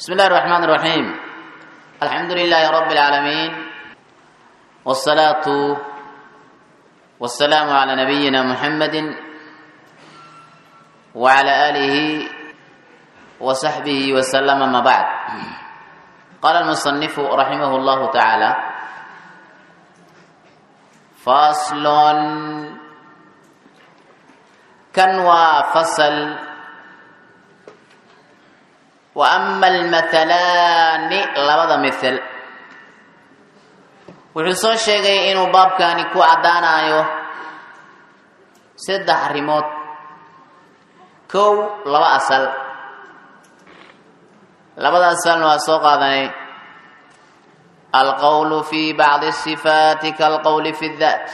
بسم الله الرحمن الرحيم الحمد لله رب العالمين والصلاة والسلام على نبينا محمد وعلى آله وصحبه وسلم ما بعد قال المصنف رحمه الله تعالى فصل كان وفصل وأما المثلان لبدا مثل وحصو شيغي إنو باب كان كو عدانايو سدح ريموت كو لبا أصل لبدا أصل واسو قادني القول في بعض الصفات كالقول في الذات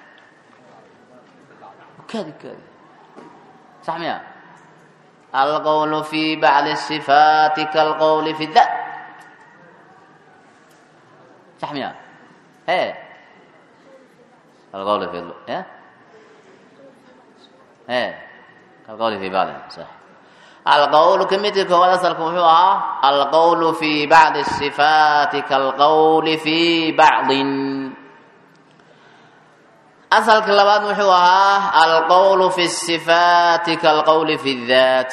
كذا صح مياه القول في بعض الصفات كالقول في الذات صح مياه ايه القول في ايه ايه كالقول في بعض صح القول كميتك هو اصلكم هو القول في بعض الصفات كالقول في بعض أصل كلمات محوها القول في الصفات كالقول في الذات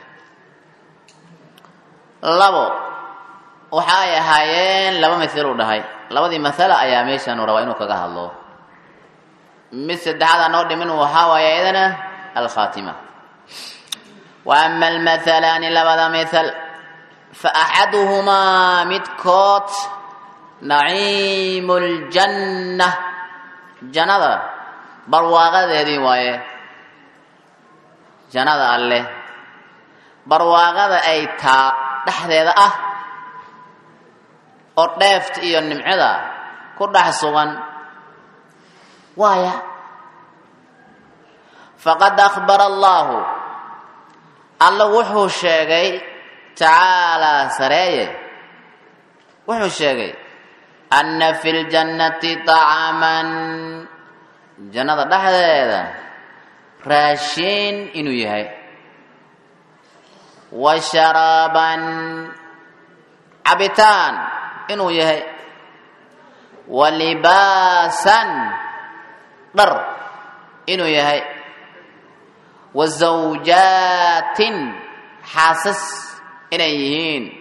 لبو وحايا هايين لبا مثلوا دهي لبا دي مثلا أياميشا نروينو كغاها الله مثل هذا نود منه وحاويا إذن الخاتمة وأما المثلان لبا مثل فأحدهما متكوت نعيم الجنة jannada barwaaqadeedii waaye jannada alle barwaaqada ay taa dhexdeeda ah oo dheeft iyo nimcada ku dhex sugan waaya faqad akhbara allahu alla wuxuu sheegay tacaala sareeye wuxuu sheegay أن في الجنة طعاما جنة دحديدا راشين إنو يهي وشرابا عبتان إنو يهي ولباسا در إنو يهي وزوجات حاسس إنيهين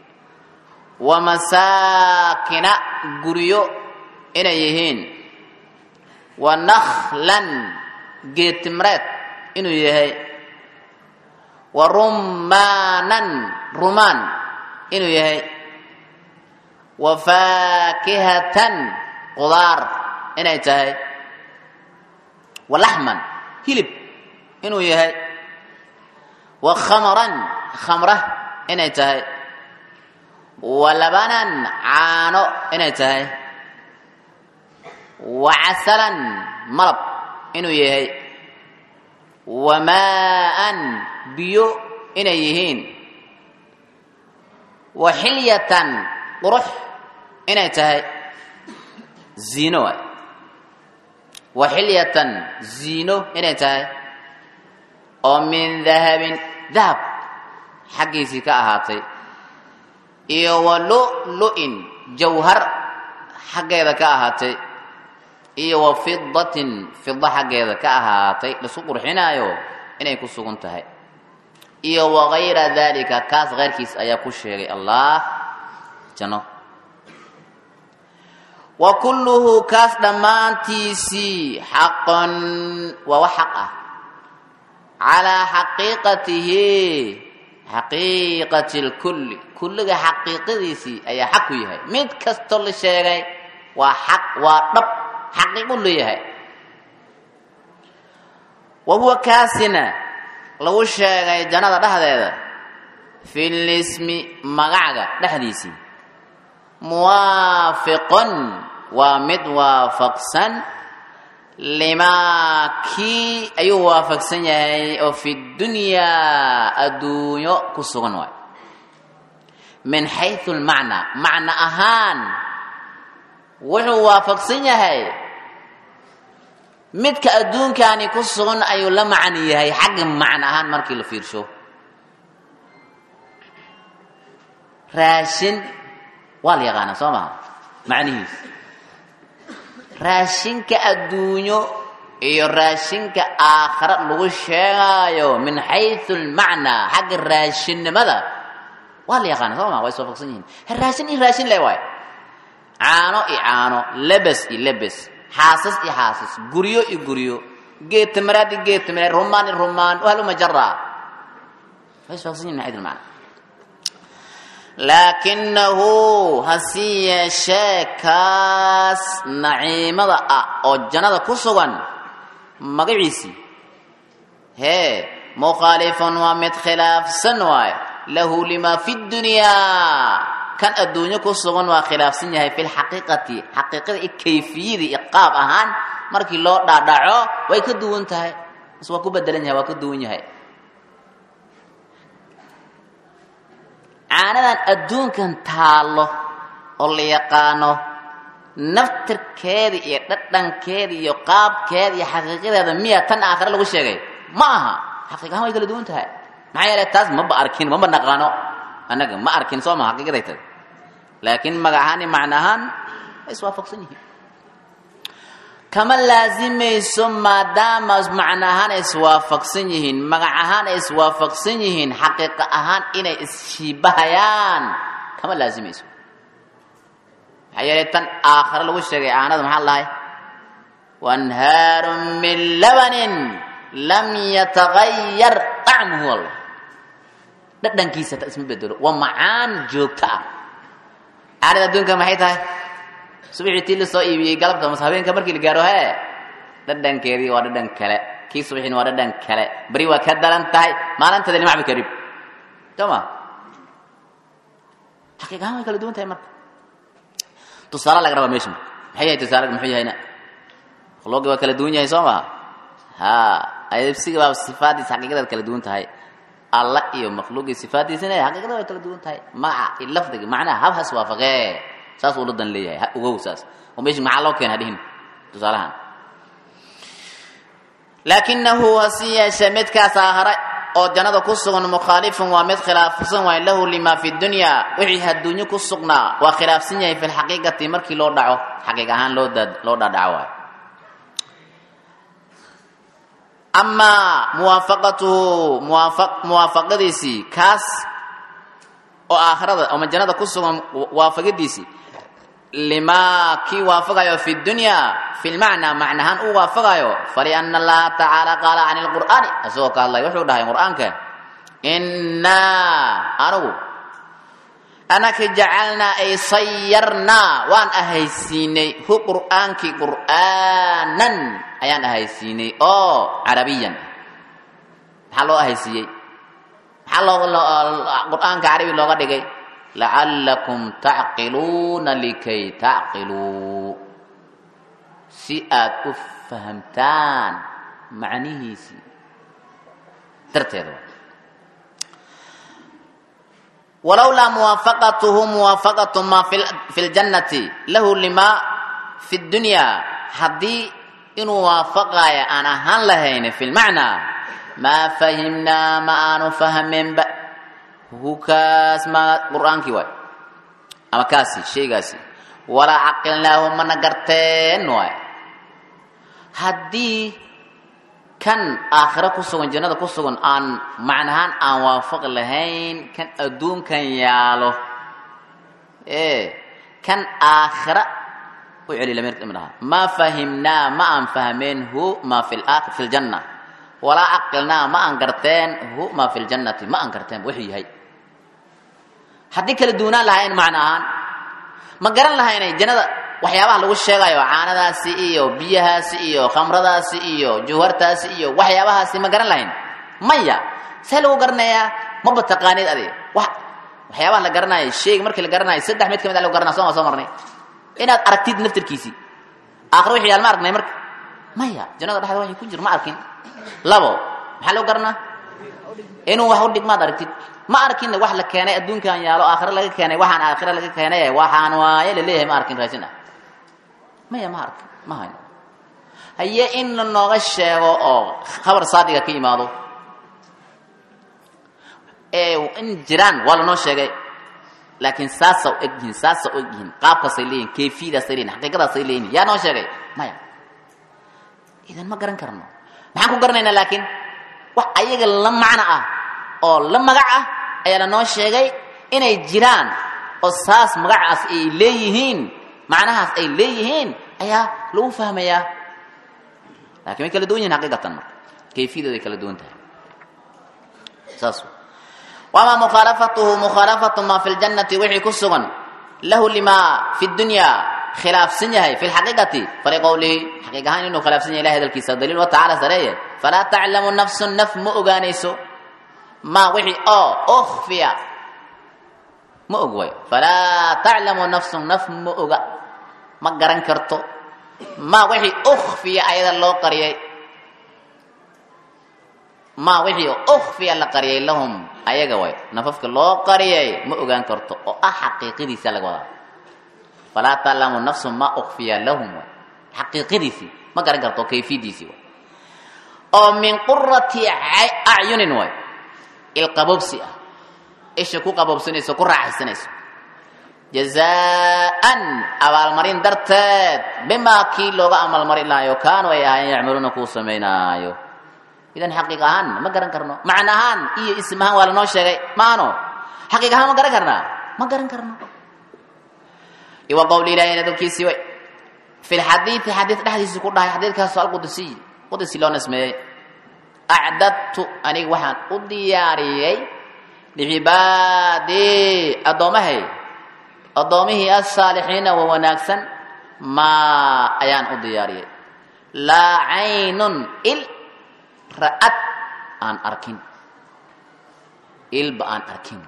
ومساكن غريو إنيهين ونخلا جتمرت إنو يهي ورمانا رمان إنو يهي وفاكهة قضار إنو يهي ولحما هلب إنو يهي وخمرا خمرة إنو يهي ولبنا عانو إنو يهي وعسلا مرب إنو يهي وماء بيو إنو يهين وحلية قرح إنو يهي زينو وحلية زينو إنو يهي ومن ذهب حقي سيكا أهاتي iyo walu'lu'in jawhar xaggeeda ka ahaatay iyo wa fiddatin fidda xaggeeda ka ahaatay lasu qurxinaayo inay ku sugan tahay iyo wa ghayra dhalika kaas ghayrkiis ayaa ku sheegay allah janno wa kulluhu kaas dhammaantiisii xaqan waa wax xaq ah calaa xaqiiqatihi حقيقة الكل كل حقيقة ديسي أي حق يهي ميت كستول الشيء وحق ورب حقيقة له يهي وهو كاسنا لو الشيء جنة ده في الاسم مغاغة ده ديسي موافق ومتوافقسا لما كي أيو وافقسن يهي أو في الدنيا الدنيا كسغن واي من حيث المعنى معنى أهان وحو وافقسن يهي مدك أدون كان كسغن أيو لمعني يهي حق معنى أهان مركي لفيرشو raashin waa la yaqaana soo maaha macnihiis raashinka adduunyo iyo raashinka aakhira lagu sheegayo min xayثu almacnaa xagga raashinnimada waa la yaqaana soo maaha way soo fogsan yihiin raashin iyo raashin le waay caano iyo caano lebes iyo lebes xaasas iyo xaasas guryo iyo guryo geed tamaraad iyo geed tamaraad rumaan iyo rumaan wahaluma jara way soo fogsan yihiin min xayثu almacnaa laakinahu hasi yeeshee kaas naciimada ah oo jannada ku sugan magaciisii hee mukhaalifun waa mid khilaafsan waaye lahu lima fi dunyaa kan adduunyo ku sugan waa khilaafsan yahay fi lxaqiiqati xaqiiqada iyo kayfiyada iyo qaab ahaan markii loo dhaadhaco way ka duwan tahay bas waa ku bedelan yahay waa ka duwan yahay caanadan adduunkan taalo oo la yaqaano naftirkeeda iyo dhadhankeeda iyo qaabkeeda iyo xaqiiqadeeda miya tan aakhire lagu sheegay ma aha xaqiiqahaan way kala duwan tahay maxaa yeelay taas maba arkin maba naqaano annaga ma arkin soo maha xaqiiqaday tahay laakiin magacahaan iyo macnahaan way iswaafaqsan yihiin kama laazimayso maadaama macnahaan ay iswaafaqsan yihiin magac ahaan ay iswaafaqsan yihiin xaqiiqa ahaan inay isshiibahayaan kama laazimayso maxaa yeelay tan aakhire lagu sheegay aanada maxaa lahay wanhaarun min labanin lam yatagayar طacmuhu wallah dhadhankiisa ta isma bedelo waa macaan joogto ah aanada adduunka maxay tahay subaxii tii la soo iibiyey galabta mas habeenka markii la gaaro hee dhadhankeedii waa dhadhan kale kii subaxiina waa dhadhan kale beri waa ka daran tahay maalinteeda lima cabi karib sooma xaqiiqahaan way kala duwan tahay marka tusaale laga rabaa meesha maxay yahay tusaale muxuu yahayna khuluqi waa kala duwan yahay soo maha ha ayibsiga baa sifaadiisa xaqiiqadeed kala duwan tahay allah iyo makhluuqii sifaadiisana xaqiiqada way kala duwan tahay magaca iyo lafdiga macnaha habhas waafaqee saas uu ladan leeyahay ugow saas oo meesha maxaa loo keenay dhihin tusaalahan laakinahu hasiya shamidkaas aakhira oo jannada ku sugan mukhaalifun waa mid khilaafsan waay lahu lima fi dunya wixii adduunyo ku sugnaa waa khilaafsan yahay fil xaqiiqati markii loo dhaco xaqiiq ahaan loo dhaadhaco waay ama muwaafaqatuhu muwaafaqadiisii kaas oo aakhirada ama jannada ku sugan waafaqadiisii lima kii waafaqayo fi dunya fi lmacnaa macnahaan uu waafaqayo faliana allaha tacaala qaala can lqur'aani isagoo ka hadlay wuxuu dhahay qur'aanka innaa anugu anaka jacalnaa ay sayarnaa waan ahaysiinay hu qur'aankii qur'aanan ayaan ahaysiinay oo carabiyan maxaa loo ahaysiiyey maxaa qur'aanka carabi looga dhigay lacallakum tacqiluuna likay tacqiluu si aad u fahamtaan macnihiisii darteeda walowlaa muwaafaqatuhu muwaafaqatu maa fi ljannati lahu lima fi dunyaa haddii inuu waafaqayo aan ahaan lahayne fi lmacnaa maa fahimnaa ma aanu fahmeenba hukaas ma qur'aankii waay ama kaasi shaygaasi walaa caqilnaahu mana garteen waay haddii kan aakhiro ku sugan jannada ku sugan aan macnahaan aan waafaq lahayn kan adduunkan yaalo kan aakhira u celi lameerka imraha ma fahimnaa ma aan fahmeen hu ma fi ljanna walaa caqilnaa ma aan garteen hu ma fi ljannati ma aan garteen wuxuu yahay haddii kala duunaan lahayn macna ahaan ma garan lahaynay jannada waxyaabaha lagu sheegayo caanadaasi iyo biyahaasi iyo khamradaasi iyo jawhartaasi iyo waxyaabahaasi ma garan lahayn maya see lagu garanayaa maba taqaanid adiga waxyaabaha la garanayo sheyga markii la garanayo saddex mid ka mid a lagu garanaya soo marnay inaad aragtid naftirkiisii aakhiro wixii yaal ma aragnay marka maya jannada dhexda waxay ku jir ma arkin labo maxaa lagu garanaa inuu wax u dhigmaad aragtid ma arkinna wax la keenay adduunkan yaalo aakhiro laga keenay waxaan aakhiro laga keenay waxaan waaye la leeyahay ma arkin raashin ah maya ma arkin ma hayno haye in la nooga sheego oo khabar saadiga ka yimaado in jiraan waa lanoo sheegay laakiin saasa ogyihiin qaabka sayleen kayfiyada sayleen xaqiiqada sayleen yaa noo sheegay maya idan ma garan karno maxaan ku garanaynaa laakiin wax ayaga la macna ah oo la magac ah ayaa la noo sheegay inay jiraan oo saas magacaas ay leeyihiin macnahaas ay leeyihiin ayaa lagu fahmayaa laakiin way kala duwan yihiin xaqiiqatan marka kayfiyada ay kala duwan tahay saas وما مخالفة ما في الجنة وحي كسغن له لما في الدنيا خلاف سنيه في الحقيقة فلقوله حقيقة إنه خلاف سنيه إله هذا الكيس دليل وتعالى سريه فلا تعلم نفس مؤغانيسو ما وحي أخفي مؤغوي فلا تعلم نفس مؤغا ما قرن كرتو ما وحي أخفي أيضا لو قريه ما وحي أخفي الله قريه لهم ayaga way nafafka loo qariyay ma ogaan karto oo xaqiiqadiisa laga wada fala ta'lamu nafsun ma ukhfiya lahum xaqiiqadiisi ma garan karto kayfiyadiisi oo min qurrati a'yunin way il qabobsi isha ku qabobsanayso ku raaxaysanayso jazaan awal marin darteed bima ki looga amal marinayo kaano ay ahayn yacmaluna ku sameeynaayo idan xaqiiqahan ma garan karno macnahan iyo ismahan wala noo sheegay maano xaqiiqahan ma garan karno iwa qawli ilaahi dadkiisi way fil hadith dhaxdiisi ku dhahay hadithkaas qudsi loo nasmeeyay a'dadtu aniga waxaan u diyaariyay liibadi adoomihii as-saalihiina wa wanaagsan ma ayaan u diyaariyay la aynun ra'at aan arkin ilba aan arkin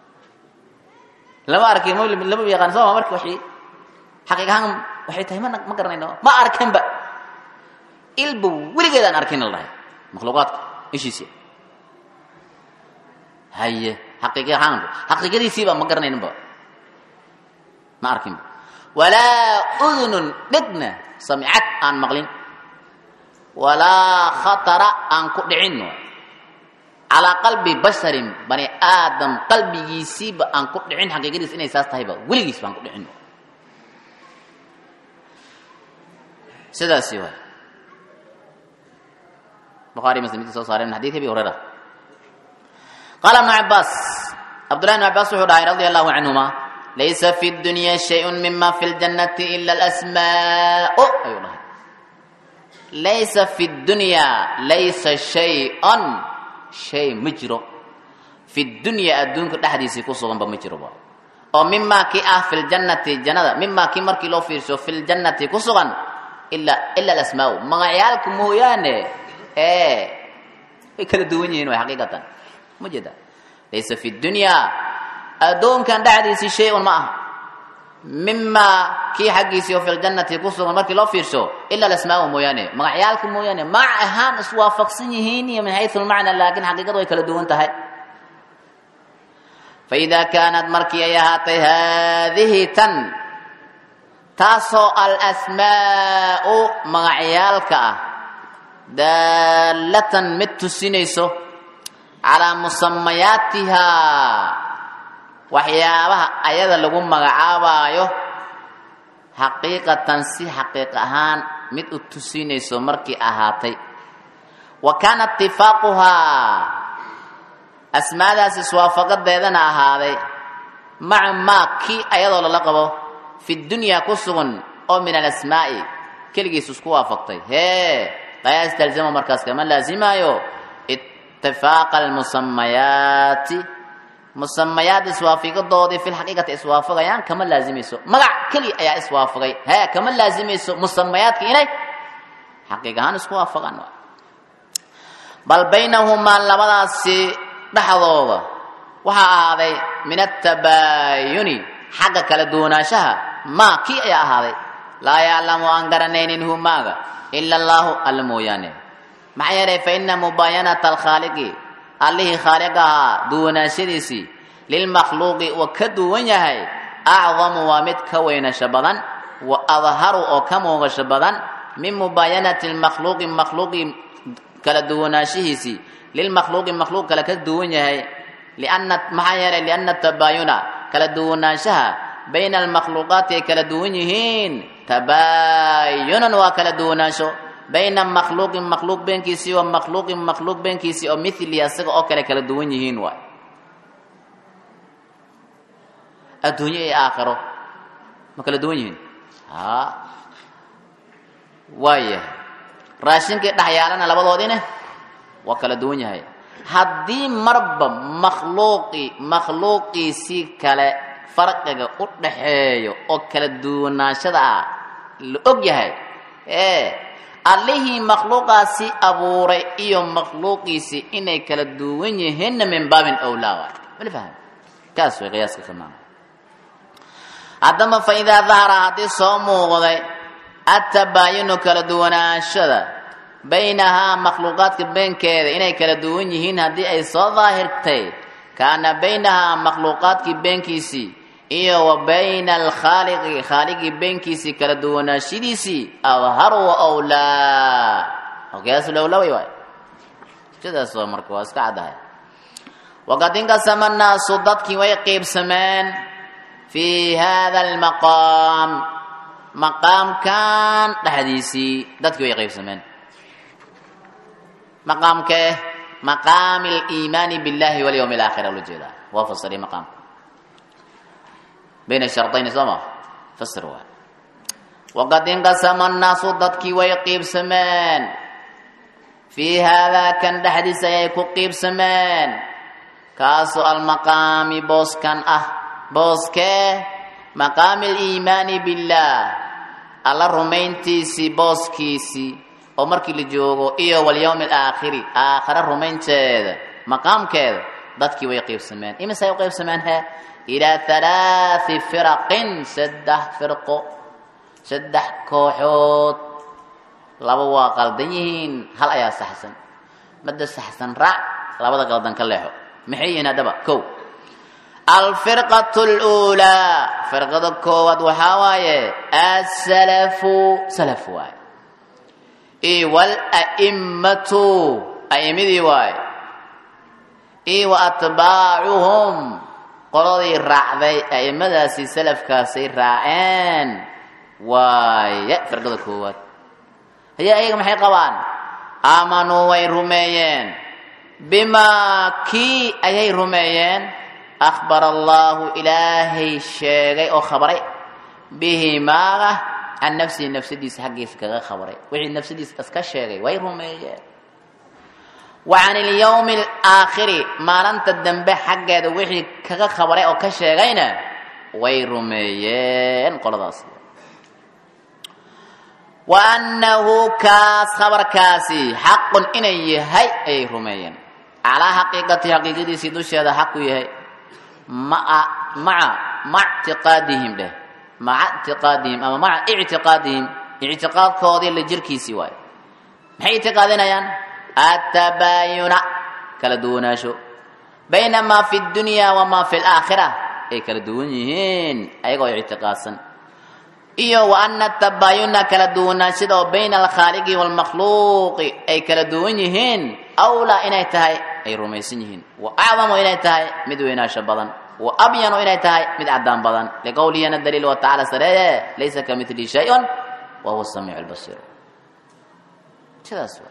lama arkin lama yaqaan soo markii wixii xaqiiqahan waxay tahay ma garanayno ma arkin ba ilbu wiligeed aan arkin Allah makhluuqaadka ishiisi haye xaqiiqadiisiiba ma garanayno ba ma arkin wala udhunun dhigna sami'at aan maqlin ولا خطر أن كدعين على قلب بشر بني آدم قلبي يسيب أن كدعين حقيقة إنه إساس تهيبا ولي يسيب أن كدعين سيدا سيوا بخاري مسلم صار من حديث أبي هريرة قال ابن عباس عبد الله بن عباس رضي الله عنهما ليس في الدنيا شيء مما في الجنة إلا الأسماء أي الله ليس في الدنيا ليس شيء مجرى في الدنيا الدنيا تحديث كوسون بمجرى او مما كي في الجنه مما كي مركي لو في الجنه كوسون الا الاسماء ما عيالكم مويانه كل دوينين حقيقه مجدا ليس في الدنيا الدنيا كان تحديث شيء ما مما كي حقيسي في الجنة كسر مركي لو فيرسو إلا الأسماء مويانه مع عيالكم مويانه مع أهان اسوافقسينيهين من حيث المعنى لكن حقيقته يكلدون انتهي فإذا كانت مركي أيهاتي هذه تاسو الأسماء مع عيالك دالة متسينيسو على مسمياتها waxyaabaha ayada lagu magacaabayo xaqiiqatan si xaqiiq ahaan mid u tusinayso markii ahaatay wa kana ittifaquha asmaadaas iswaafaqadeedana ahaaday ma'a ma ki ayadoo la qabo fi dunya kusugan oo min al-asmaa'i kaligiis isku waafaqtay qayaas talzama markaas kama laazimayo ittifaq مسميات اسوافقه دودي في الحقيقه اسوافقيان كما لازميسو مغع كلي ايا اسوافقي كما لازميسو مسميات كيني حقيقه اسوافقان بل بينهما لبداس دحدودا waxa ahaaday min at-tabayuni xaga kala duwanaanshaha ma ki ay ahaaday la ya'lamu an garanaynin humaga illa Allah al-mooyane maxay yaray fa inna mubayanata al-khaliqi allihi khaliqaha duwanaashadiisi lil makhluuqi wa kaduwan yahay a'zamu wa mid ka weynasha badan wa adharu oo ka muuqasho badan min mubayanati al-makhluuqi kala duwanaashihiisi lil makhluuqi kala ka duwan yahay لأن التباين كلا دوناشها بين المخلوقات كلا دونيهين تباين وكلا دوناشو بين مخلوق بين كيسي ومخلوق بين كيسي أو مثل يسق أو كلا دونيهين واي الدنيا آخره ما كلا دونيهين وايه raashinka dhaxyaalana labadoodina waa kala duwan yahay hadii marba makhluuqi kale farqiga u dhaxeeyo oo kala duwanaashada la og yahay allahi makhluuqaasi abuuray iyo makhluuqiisi inay kala duwan yihiin min baabin awlaa wala faham kaas way qiyaaska kamaan adama fa idha dhahara hadi soomuuqday التباين كلا دواناشدا بينها مخلوقات بين كذا إني كلا دوان يهين هدي أي ظاهرتي كان بينها مخلوقات بين كيسي إيه وبين خالق بين كيسي كلا دواناشديسي أظهر وأولى وقياس الأولوي واي كذا سوى مركواز كعدها وقد انقسم الناس ضدك ويقيب سمان في هذا المقام مقام كان لحديثي دتك ويقيب سمان مقام كه مقام الإيمان بالله واليوم الآخر والجيدة وفصل مقام بين الشرطين سما فسروا وقد انقسم الناس ضدك ويقيب سمان في هذا كان لحديث يقيب سمان كاسو المقام بوس كان بوس كه مقام الإيمان بالله الله رمينتيسي بوسكيسي او markii la joogo iyo wal yawm al aakhir aakhira rumaynteeda maqaamkeeda dadkii way qaybsameen imisay qaybsameen ila thalath firaqin saddex kooxood laba waa qaldan yihiin hal ayaa saxsan mid saxsan raac labada qaldan ka leexo maxay yihiin hadaba kow الفرقة الأولى فرقة كواد وحواية سلف واي والأئمة أئمة واي وأتباعهم قرضي الرعبي أئمة سلف كاسي راعين واي فرقة كواد هي أيها محي قوان آمنوا ويرميين بما كي أيها رميين أخبر الله إلهي الشيء أو خبري به ما عن نفسي ديس حقي سكا خبري وعن نفسي ديس أسكا الشيء ويرهم وعن اليوم الآخر ما لنت الدنب حقي وحي كغا خبري أو كشيغينا ويرهم قرضاس وأنه كاس خبر كاسي حق إني هاي أي رميين على حقيقة سيدوش هذا حق يهي مع اعتقادهم له مع اعتقادهم أما مع اعتقاد كودي اللي جركي سواي محي اعتقادنا يعني التباين كلا دوناشو بينما في الدنيا وما في الآخرة أي كلا دونيهين أي قوي اعتقاسا وأن التباين كلا دوناشو بين الخالق والمخلوق أي كلا دونيهين أولى إنيتهاي أي رميسينهن وأعظم إنيتهاي مدوينا شبضا وأبين إنيتهاي مد عدان بضا لقولي أن الدليل وتعالى سرية ليس كمثل شيء وهو السميع البصير كذا سوى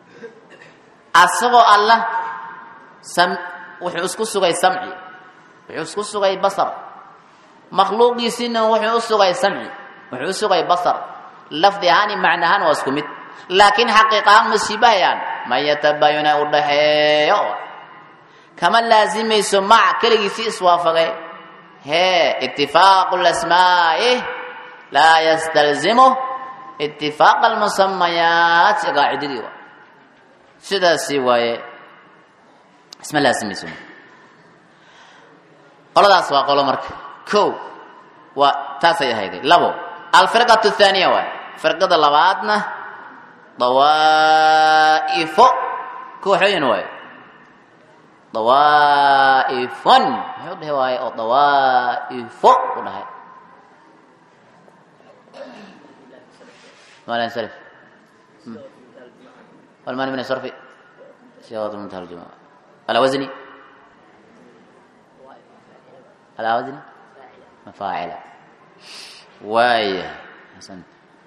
أصغى الله وحيسكو سغي سمعي وحيسكو سغي بصر مخلوق يسنه وحيسكو سغي سمعي وحيسكو سغي بصر لفظ هاني معناهان واسكمت لكن حقيقة مصيبة ما يتبين أرضه كما لازم يسمع كل شيء سوافقه اتفاق الأسماء لا يستلزمه اتفاق المسميات قاعد ديوا سدا سواي اسم لازم يسمع قال ذا سوا قال مرك كو وتاسي هيدي لبو الفرقة الثانية فرقة اللباتنا ضوائف كوحين واي ضوائف يحط هواي او ضوائف ولا هاي ما لا ينصرف والماني من الصرف سياغة المترجمة على وزني على وزن مفاعل واي حسن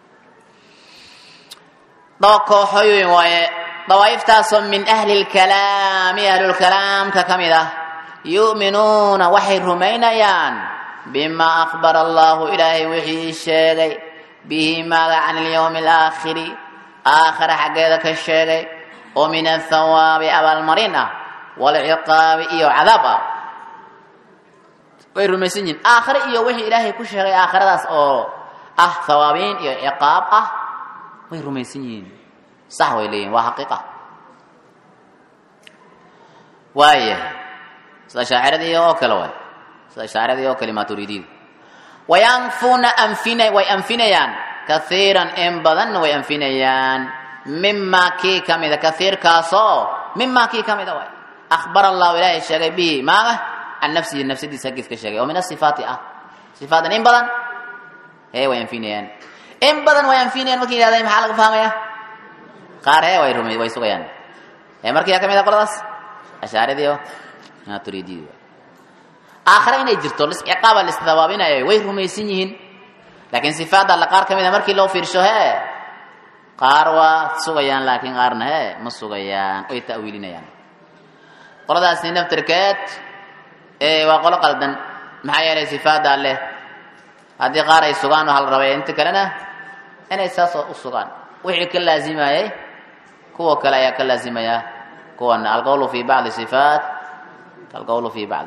ضوكو حيوين واي ضوائف تاسم من أهل الكلام أهل الكلام ككمدة يؤمنون وحي رمينيان بما أخبر الله إلهي وحي الشيغي به ما عن اليوم الآخر آخر حقيقة الشيغي ومن الثواب أبا المرينة والعقاب إيو عذاب وحي رميسينين آخر إيو وحي إلهي كشيغي آخر داس أو ثوابين إيو عقاب وحي رميسينين صح ويلين وحقيقة وايه سلا شاعر دي او كلوي سلا شاعر دي او كلمات تريدين وينفون وينفنيان كثيرا ان بدن وينفنيان مما كي كمذا كثير كاسو مما كي كمذا واي اخبر الله الهي الشيء به ما عن نفسه النفس دي سكيس كشيء ومن الصفات صفات ان بدن هي وينفنيان ان بدن وينفنيان وكي هذا محل فهميا قار ہے وای رومي وای سوغيان اے markii ka mid ah qoladaas ashaaridiyo na turiidiyo aakhira inay jirto lis iqaaba lis dawaabina ay way rumaysan yihiin laakiin sifaada la qaar ka mid ah markii loo fiirsho he qaar waa sugayaan laakiin qaarna he ma sugayaan ay ta'wiilinayaan qoladaas naftirkeed waa qolo qaldan maxay yeelay sifaada leh hadii qaar ay sugaan hal rabay inta kalena inay saas u sugaan wixii ka laazimayay kuwa kale ayaa ka laazimaya kuwana alqawlu fi ba'd sifat alqawlu fi ba'd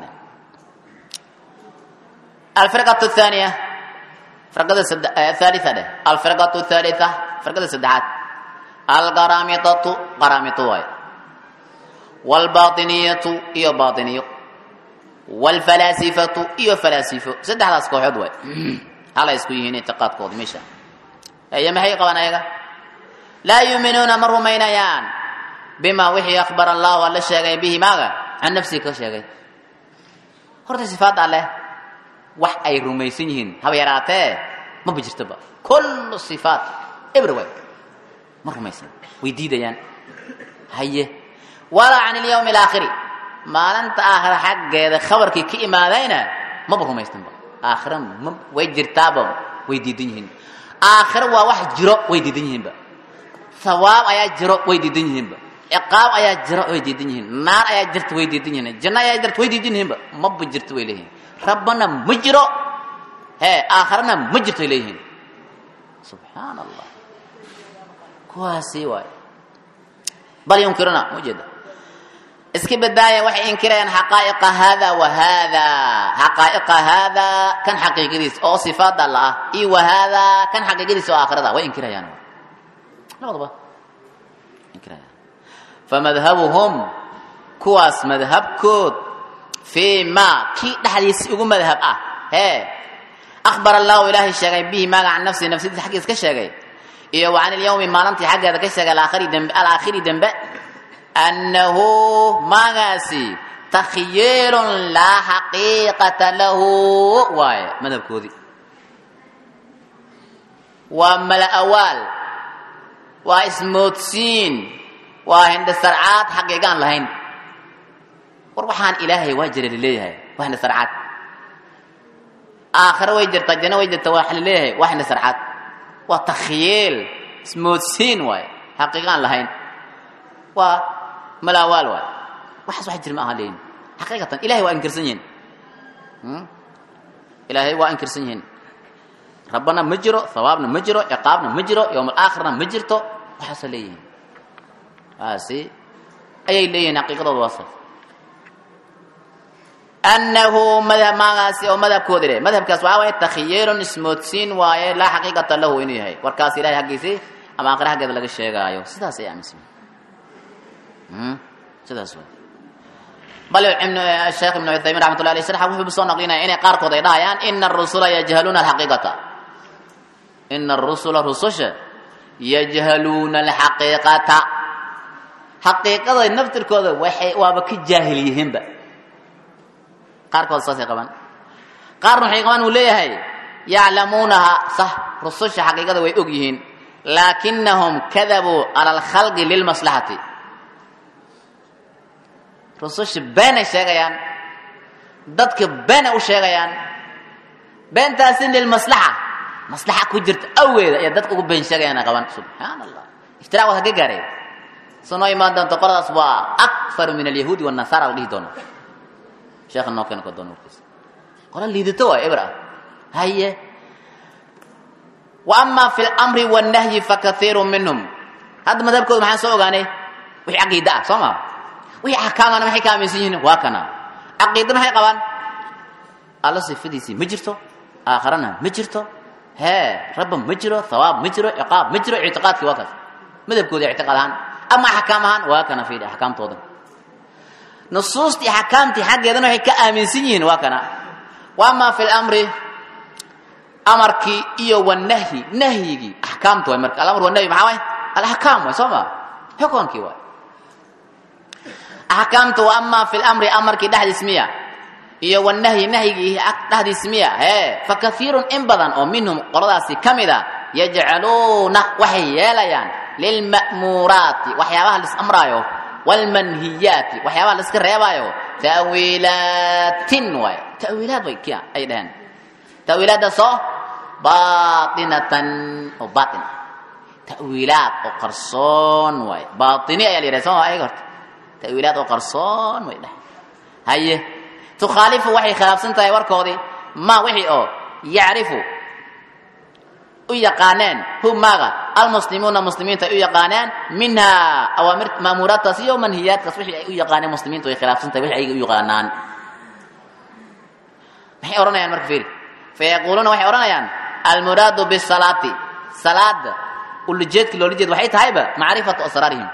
الفرقة الثانية فرقة الثالثة الفرقة الثالثة فرقة السدحات القرامطة قرامطة والباطنية إيو باطنية والفلاسفة إيو فلاسفة سدح لاسكو حدوة هلا يسكوي هنا تقاد كود ميشا أي ما هي قوانا يغا لا يؤمنون مرمينيان بما وحي أخبر الله ولا شيء به ماذا عن نفسك شيء هرت صفات الله وح أي رميسينهن هذا يراته ما بيجتبا كل الصفات everywhere مرميسين ويديديان هيه ولا عن اليوم الآخر ما أنت آخر حق هذا خبرك كي ما لينا ما برميسين آخر ما ويجرتابا ويديدينهن آخر وواحد جرو ويديدينهن با ثواب أيا جرو ويديدينهن با عقاب أيا جرو ويديدينهن نار أيا جرت ويديدينهن جنة أيا جرت ويديدينهن با ما بجرت ويلهن ربنا مجرو هي آخرنا مجرت إليهن سبحان الله كواسي واي بل ينكرنا مجد اسكي بداية وحي انكرين حقائق هذا وهذا حقائق هذا كان حقيقي ديس او صفات الله اي وهذا كان حقيقي ديس واخر ذا وانكرين يعني لا وضبا انكرين فمذهبهم كواس مذهب كود فيما كي دحديس ugu madhab ah akhbar Allah ilahi shaqay bi ma an nafsi xaqiis ka sheegay iyo waan اليوم maalintii xaqeeda ka sheegay al-aakhiri dambe annahu magasi takhyirun la haqiqata lahu wa madhabkoodi wa mal awal wa ismutsin wa hinda sar'at haqiqan lahayn waxaan ilaahay waajir leeyahay waxna sarcad aakhir way jirta jana way jirta wax leeyahay waxna sarcad wa takhyil ismoodsiin way haqiiqan lahayn wa malawal way wax jir ma ahayn haqiiqatan ilaahay waa inkirsan yihiin ilaahay waa inkirsan yihiin rabbana majro thawabna majro iqabna majro yawm al-aakhirna majirto waxa leeyahay asi ayay leeyahay haqiiqadooda wasaf أنه مذهب ماغاسي أو مذهب كودري مذهب كاسواء تخيير اسموتسين واي لا حقيقة له إني هاي وركاس إلهي حقيسي أما آخر حقيقة لك الشيء غايو سيدا سيئة مسلم سيدا سوى بل الشيخ ابن عثيمين رحمة الله عليه سرحة وفي بصون نقلنا إني قاركو ضيضايان إن الرسول يجهلون الحقيقة إن الرسول رسوش يجهلون الحقيقة حقيقة النفتر كودة وابك جاهليهم بقى qaarkood saas ay qabaan qaarna waxay qabaan uu leeyahay ya'lamunaha sah rususha xaqiiqada way og yihiin laakinnahum kadabu ala al-khalqi lil maslahati rususha been sheegayaan dadka been u sheegayaan beentaas in lilmaslaha maslaha ku jirta aweeda ay dadku ugu been sheegayaan qaban subhanallah iftiraac waxa gaaray سنوي ما دان تقرأ أصبع أكثر من اليهود والنصارى وليه دونه شيخ النوكين كدونه قال اللي دتوه إبرة هي وأما في الأمر والنهي فكثير منهم هذا ما ذكروا معنا سوق عنه وهي عقيدة سما وهي أحكام أنا ما هي كام يسين واكنا عقيدة ما هي قوان الله سيفدي سي مجرته آخرنا مجرته ها رب مجره ثواب مجره عقاب مجره اعتقاد في وقت ما ذكروا اعتقادان أما أحكامهن وكنا في أحكام توضن نصوص أحكامتي حق يدنا هيك آمن سنين وكنا وأما في الأمر أمرك إيو والنهي نهيجي أحكامته أمرك الأمر والنهي معاوي الأحكام وسما هكون كيوا أحكامته وأما في الأمر أمرك ده اسمية إيو والنهي نهيجي ده اسمية فكثير إنبضا أو منهم قرضاسي كمدا يجعلون وحي يليان للمأمورات وحيابها الأمرايو والمنهيات وحيابها الأسكريبايو تأويلات تأويلات ويكيا أيضا تأويلات صو باطنة أو باطنة تأويلات أو قرصون باطنية يلي رسوها أي قرط تأويلات أو قرصون هاي تخالف وحي خلاف سنتا يوركودي ما وحي أو يعرفوا ويقانان هم ماذا المسلمون مسلمين ويقانان منها أوامر مأمورات تسيء ومنهيات تصبح ويقانان مسلمين ويخلاف سنتا وحي يقانان وحي أورانا يا مركفير فيقولون وحي أورانا يا المراد بالصلاة صلاة واللي جيت كل اللي جيت وحي تهيبة معرفة أسرارهم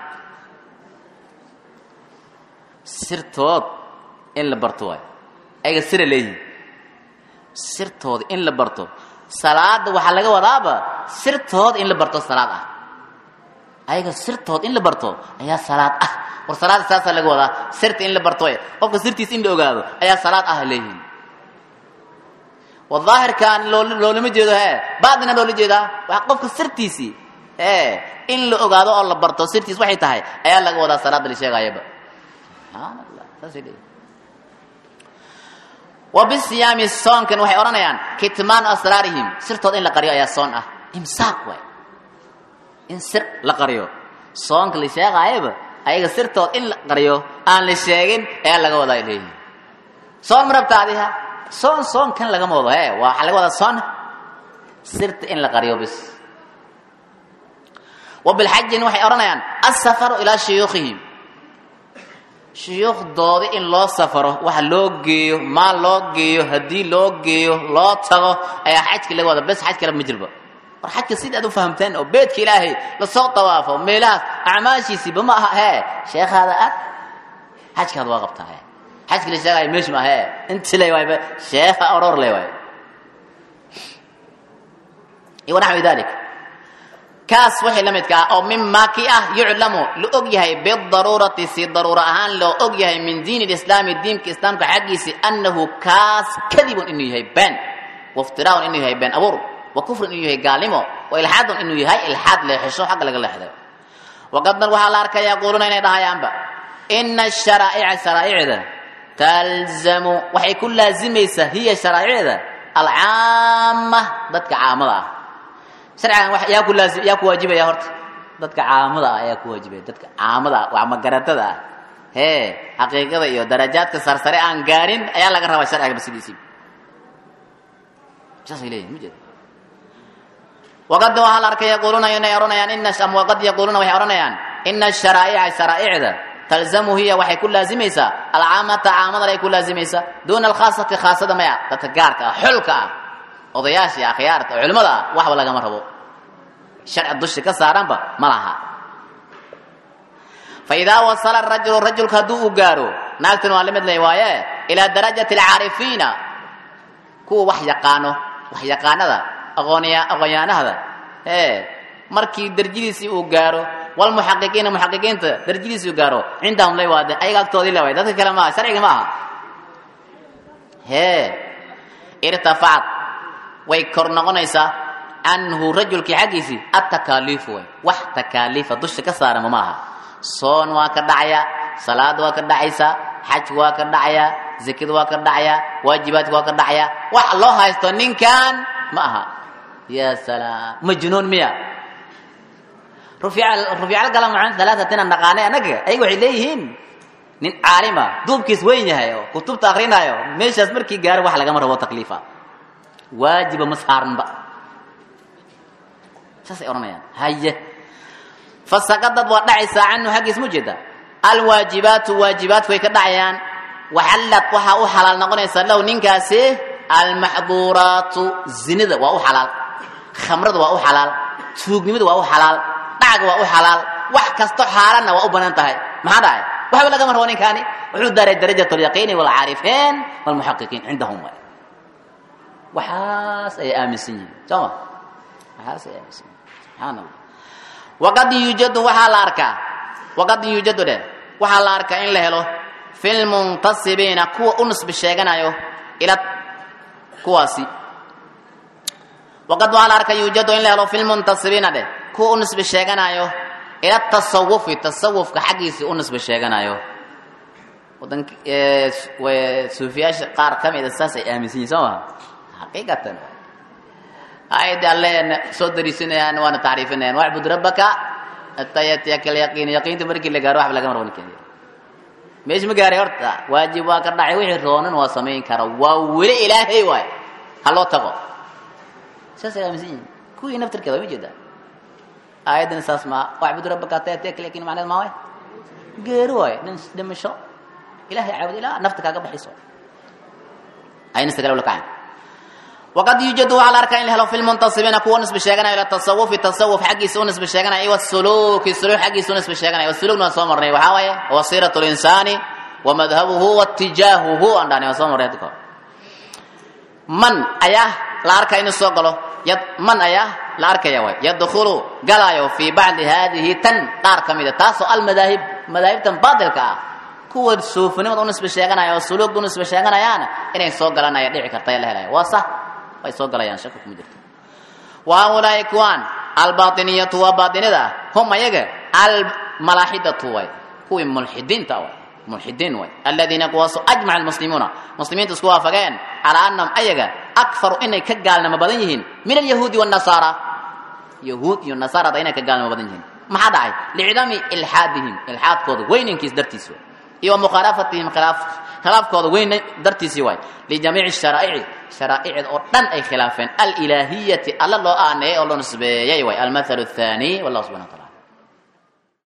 سرتود إن لبرتوه أي سر ليه سرتود إن لبرتوه salaada waxa laga wadaaba sirtood in la barto salaad ah ayaga sirtood in la barto ayaa salaad ah war salaad saasa laga wadaa sirta in la barto qofka sirtiisa in la ogaado ayaa salaad ah leeyahay wadaahir kan loo lama jeedo baadina loo jeeda waxa qofka sirtiisi in la ogaado oo la barto sirtiis waxay tahay ayaa laga wadaa salaad la sheegayaba subhanallah saasii وبالصيام الصوم كان وحي أورانيان كتمان أسرارهم سرتود إن لقريو يا صون إمساك واي إن سر لقريو صون كل شيء غايب أيها سرتود إن لقريو أن لشيئين أيها لقوا وضع إليه صون مربط عليها صون كان لقوا وضع وحلقوا وضع صون سرت إن لقريو بس وبالحج وحي أورانيان السفر إلى شيوخهم شيوخ doodi in loo safaro wax loo geeyo ma loo geeyo hadii loo geeyo loo tago ayaa xajka laga wada bas xajka la majirba war xajka sidaad u fahamteen oo beedka ilaahay la soo tawaafo meelaha acmaashiisi bama aha sheekhada xajka waa qabtaa xajka la sheegay meesh ma inta leeyahay sheekha oror leeyahay iyo naxwi dalik كاس وحي لمدك أو مما كي يعلم لأجيه بالضرورة سي ضرورة أهان لو أجيه من دين الإسلام الدين كإسلام كحقيسي أنه كاس كذب إنه يهيبان وافتراء إنه يهيبان أبور وكفر إنه يهيقالمه وإلحاد إنه يهي إلحاد ليحشو حق لك اللحظة وقد نروح على الأركة يقولون إن إذا ينبع إن الشرائع ذا تلزم وحي كل لازميسة هي شرائع ذا العامة ضدك عامة شرعا يا كل لازم يا واجب يا هرت ددك عامدا يا واجب ددك عامدا وما غرتدا حقيقه iyo darajaadka sarsare aan gaarin ayaa laga rabaa sharciga basidiisii jasiilay mujid waqad wa hal arkay yaquluna inna sham waqad yaquluna wa yaranayaan inna ash-shara'i'a shara'i'da talzamu hiya wa kullu lazimaysa al-'amata 'amada ay kullu lazimaysa duna al-khassati khassada ma dadka gaarka xulka odayaasha akhyaarta culimada wax wala laga rabo sharci dushi ka saaranba malaha فإذا وصل الرجل كدو غارو ناقتن والمد ليوايه الى درجه العارفين كو wax yaqaanada aqoonyahanada markii darajadiisi uu gaaro wal muhaqqiqiinta darajadiisi uu gaaro indahum leeyahay ayaga agtoodii leeyahay dadka kale ma sharciga ma aha irtafa'at way kor noqonaysaa anhu rajulki xaqiisi at-takaliif way wax takaliif dush ka saaran ma aha soon waa ka dhacaya salaad waa ka dhacaysa xaj waa ka dhacaya zakada waa ka dhacaya waajibaadka waa ka dhacaya wax loo haysto ninkan ma aha ya salaam majnuun miya rufiic al-qalam aan thalathatin naqaane anaga ay waxay leeyihiin nin caalima duubkiis weyn yahay oo kutubta aqrinayo meeshaas markii gaar wax laga marabo takliifa waajiba masaaranba saasay oranayaan haye fasaqadad waa dhacaysa عنه xaqiis mujida alwaajibaatu waajibaat way ka dhacayaan waxallat waxa u xalaal noqonaysa law ninkaasi almahduraatu zinada waa u xalaal khamrada waa u xalaal tuugnimada waa u xalaal dhaga waa u xalaal wax kasto xaaranna waa u banaan tahay maxaa dhaay waxa laga marwo ninkaani wuxuu daaray darajatul yaqiin wal aarifin wal muhaqqiqin indahum waxaas ay aaminsan soma waxaas ay aaminsan subhanallah waqad yujadu waxa la arkaa waqad yujadu waxa la arkaa in la helo fil muntasibina kuwa unsb sheeganayo ila kuwaasi waqad waxa la arkaa yujadu in la helo fil muntasibina kuwa unsb sheeganayo ila tasawufka xaqiisi unsb sheeganayo wadan suufiyaasha qaar kamid ah saas ay aaminsan soma haqiiqatan ayda leen soo dariisanayaan waana taariifinayaan wa'bud rabbaka atayataka al-yaqin yaqinta markii la gaaro wax laga marwan keenay meesh ma gaaray horta waajib waa ka dhacay wixii roonan waa sameyn kara waa wali ilaahay waay halo tago saasay aaminsan kuwii naftirkeeda way jeedaa ayadan saas ma wa'bud rabbaka atayataka al-yaqin macnaheedu ma way gaaro waay dhimasho ilaahay caawid ilaa nafta kaaga bixiso ayna istagalo la kaan وقد يوجد على أركان الهلو في المنتصبين كون نسب الشيغان إلى التصوف حقي سونس بالشيغان أيوة السلوك حقي سونس بالشيغان أيوة السلوك نصوم الرأي وحاوية وصيرة الإنسان ومذهبه واتجاهه عندنا نصوم الرأي من أياه الأركان السوقلو من أياه الأركان يدخل قلايو في بعض هذه تاركم إذا تاسو المذاهب تنبادل كا كود سوفني ونس بالشيغان أيوة السلوك ونس بالشيغان أيانا إنه سوق قلانا يدعي كرتايا لهلا وصح way soo galayaan shaqo kuma jirto wa ulai kuwan albatiniyatu wa batinida hum ayaga al malahidatu way kuwi mulhidinta way mulhidin way alladina qawasu ajma' al muslimuna muslimiintu isku waafaqeen ala annam ayaga akthar inay ka gaalnimo badan yihiin min al yahudi wan nasara yahud iyo nasara inay ka gaalnimo badan yihiin maxaa dhacay li'idami ilhadihim ilhadkooda weyninkiis dartiisu iyo mukhalafatihim khilaafkooda weyn dartiisi way li jami'i sharaa'id oo dhan ay khilaafeen al ilahiyyati alla loo aanay oo loo nisbeeyay way al mathalu thani wallahu subhanahu wa ta'ala